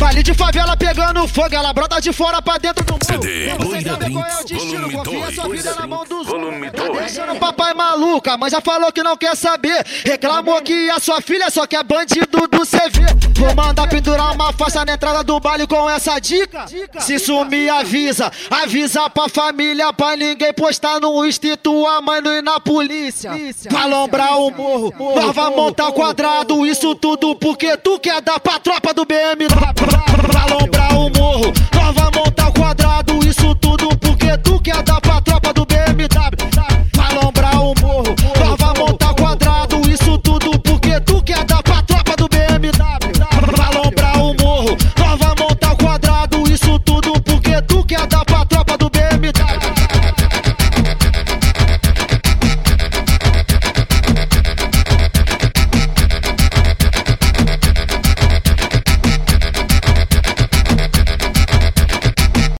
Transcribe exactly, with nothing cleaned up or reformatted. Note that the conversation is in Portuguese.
Vale de favela pegando fogo, ela brota de fora pra dentro do C morro. D, Você Loira sabe qual é o Drinks, destino, volume confia sua vida dois, na mão dos volume Tá dois. deixando o papai maluca, mas já falou que não quer saber. Reclamou que a sua filha só quer bandido do C V. Vou mandar pendurar uma faixa na entrada do baile com essa dica. Se sumir avisa, avisa pra família, pra ninguém postar no Insta, tua mãe não ir na polícia. Vai lombrar o morro, nós vai montar quadrado, isso tudo porque tu quer dar pra tropa do B M W.